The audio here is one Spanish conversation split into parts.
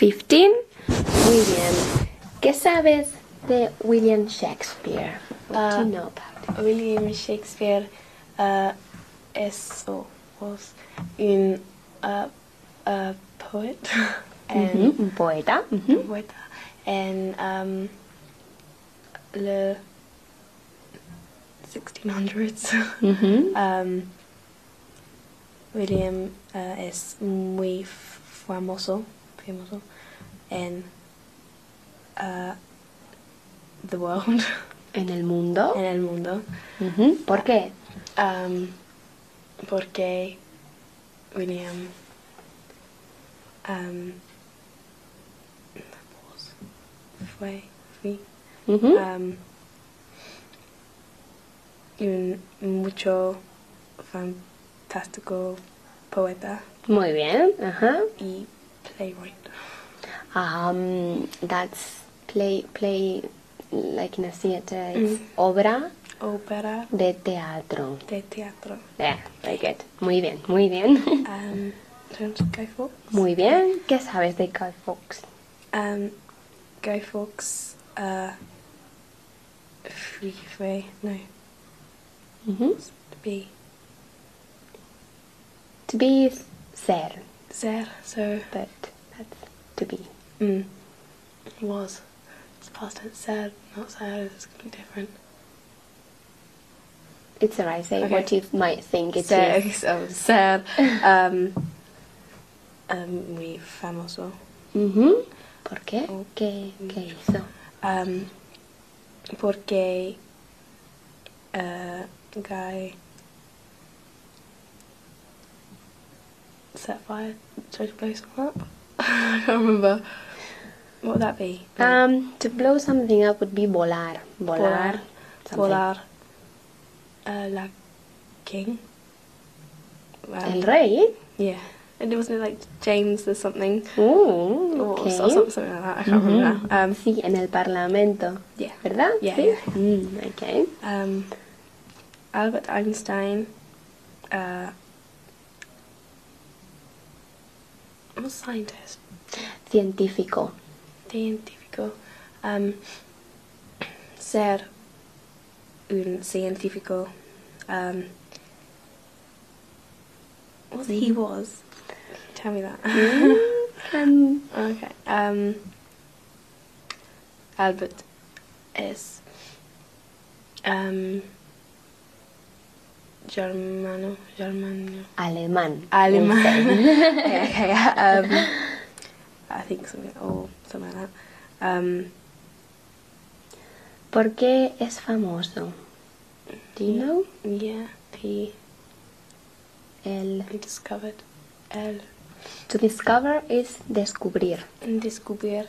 15. Muy bien. ¿Qué sabes de William Shakespeare? What do you know about him? William Shakespeare was a poet and Un poeta. poeta and the 1600s. William es muy famoso en the world. En el mundo. En el mundo. ¿Por qué? Porque William fue un mucho fantástico poeta Muy bien. Ajá. y playwright. That's play like in a theater. It's obra Ópera de teatro. de teatro. Yeah, very good. Muy bien, muy bien. Guy Fawkes. Muy bien. ¿Qué sabes de Guy Fawkes? Guy Fawkes fue be To be is ser, ser, so but that's to be. was. It's past tense. Sad, not sad. It's going to be different. It's alright. Say Okay. what you might think it Sad, is. so sad. Muy famoso. ¿Por qué? ¿Qué hizo? Porque Guy set fire, tried to blow someone up. I can't remember. What would that be? To blow something up would be volar. Volar. something. Volar. La king. El rey. Yeah. And it wasn't like James or something. Ooh, okay. Or something like that. I can't remember now. Sí, en el Parlamento. Yeah. ¿Verdad? Yeah, Sí. yeah. Okay. Albert Einstein was a scientist. Científico. Científico. Ser un científico. He was. Tell me that. Okay. Albert es Germano. Alemán. Alemán. Insane. Okay. I think something like that. ¿Por qué es famoso? Do you know? Yeah, he discovered To discover is descubrir. descubrir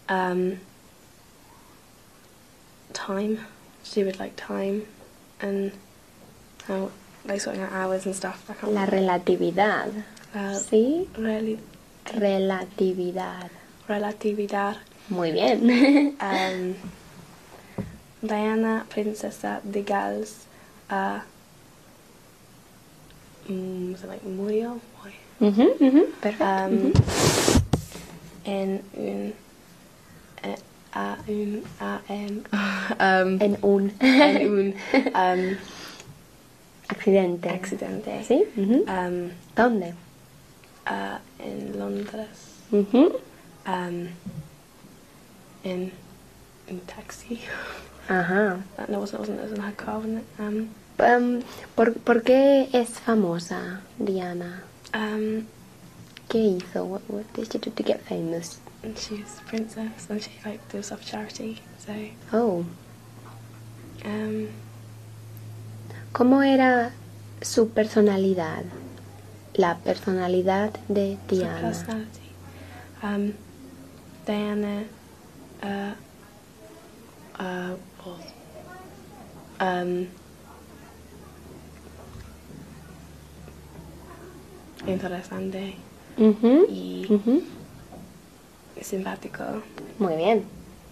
time, to do with like time and how like sorting out hours and stuff. I can't La relatividad. ¿Sí? Relatividad. Relatividad. Muy bien. Diana, princesa de Gales, was it like murió? Perfecto. En un En un accidente. accidente. ¿Sí? ¿Dónde? En Londres. In taxi. Ajá. No, it wasn't in her car, wasn't it? ¿Por qué es famosa Diana? ¿Qué hizo? What did she do to get famous? And she's a princess, and she like does stuff for charity. So. Oh. ¿Cómo era su personalidad? La personalidad de Diana. Personality. Diana was interesante y simpático. Muy bien.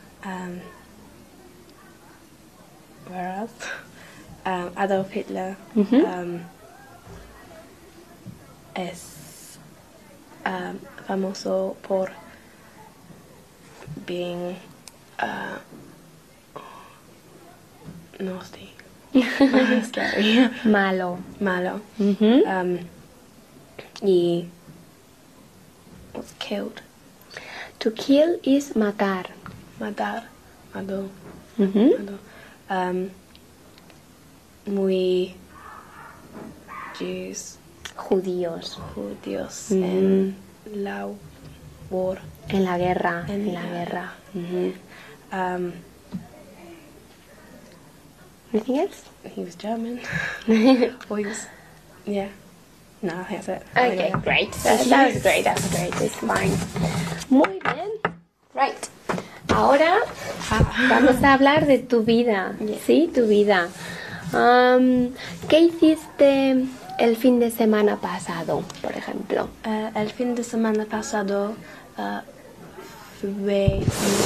Whereas Adolf Hitler es famoso por being nasty. Scary. Malo. Malo. Y was killed. To kill is matar. Matar. Mató. Mató. Muy Jews. Judíos. Judíos en la war. En la guerra. En la guerra. Anything else? He was German. Or he was, yeah. No, I think that's it. Okay, great. That was great. That was great. It's fine. Muy bien. Right. Ahora vamos a hablar de tu vida. Yeah. Sí, tu vida. ¿Qué hiciste el fin de semana pasado, por ejemplo? El fin de semana pasado fue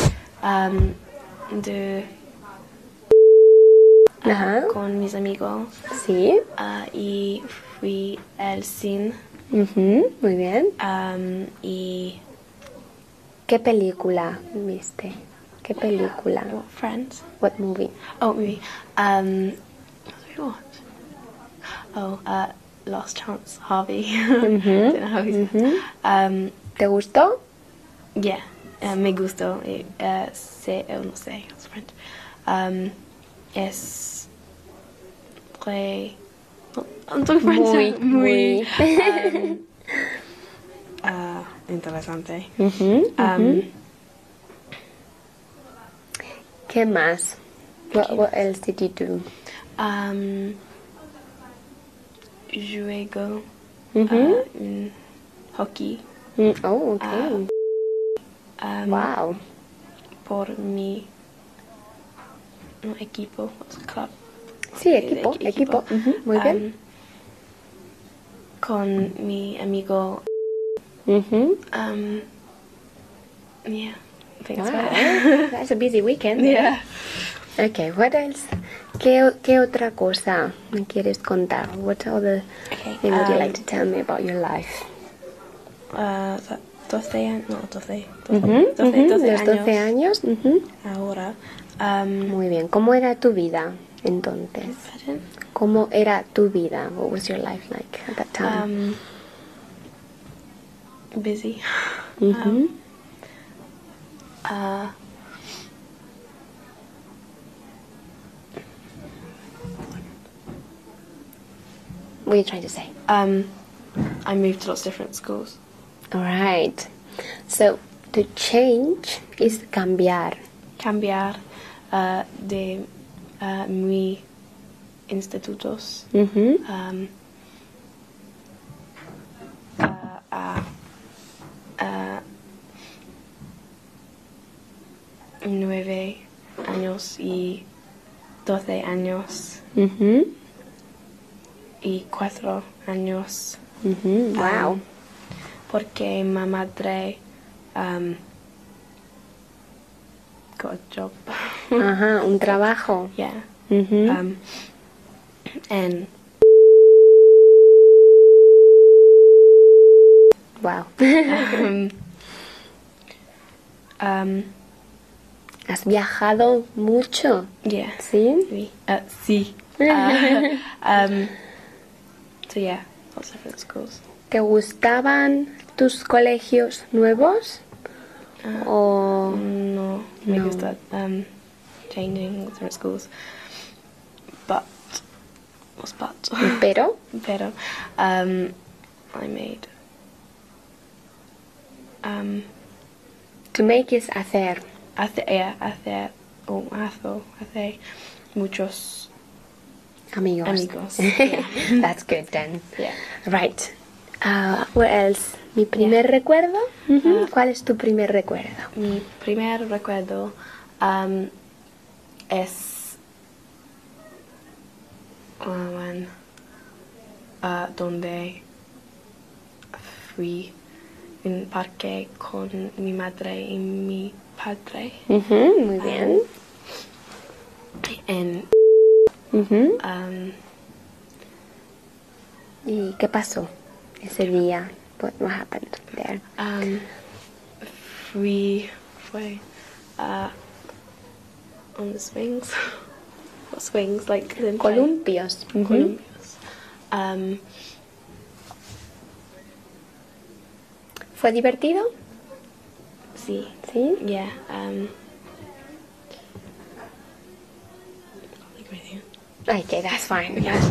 con mis amigos. Sí. Y fui al cine. Muy bien. Y ¿Qué película viste? ¿Qué película? Friends. What movie? Oh, movie. What did we watch? Oh, Last Chance Harvey. Don't know how he says. ¿Te gustó? Yeah, me gustó. No sé, it's French. Es muy... I'm talking French. Muy. Interesante. ¿Qué más? What else did you do? Juego hockey. Oh, okay. Wow. Por mi equipo, club. Sí, equipo. Muy bien. Con mi amigo. Yeah, I think so. That's a busy weekend. Yeah. Okay, what else? ¿Qué otra cosa me quieres contar? What other thing would you like to tell me about your life? 12 Los 12 años. Ahora. Muy bien. ¿Cómo era tu vida entonces? ¿Cómo era tu vida? What was your life like at that time? Busy. What are you trying to say? I moved to lots of different schools. All right. So, to change is cambiar. Cambiar de mi institutos a 9 años y 12 años y 4 años. Wow. Porque mi madre got a job. Ajá, un trabajo. Yeah. And wow. ¿Has viajado mucho? Yeah. ¿Sí? Sí. Sí. So yeah, lots of different schools. ¿Te gustaban tus colegios nuevos? O No, me gusta changing different schools. But what's but? Pero Pero I made to make is hacer. hace muchos amigos. Yeah. That's good then. Yeah. Right. What else? Mi primer recuerdo. ¿Cuál es tu primer recuerdo? Mi primer recuerdo es donde fui en parque con mi madre y mi padre. Muy bien. En ¿Y qué pasó ese día? What happened there? fue On the swings. What swings? Like Columpios. columpios. ¿Fue divertido? Sí. Sí. Yeah. Can't think of anything. Okay, that's fine. Okay.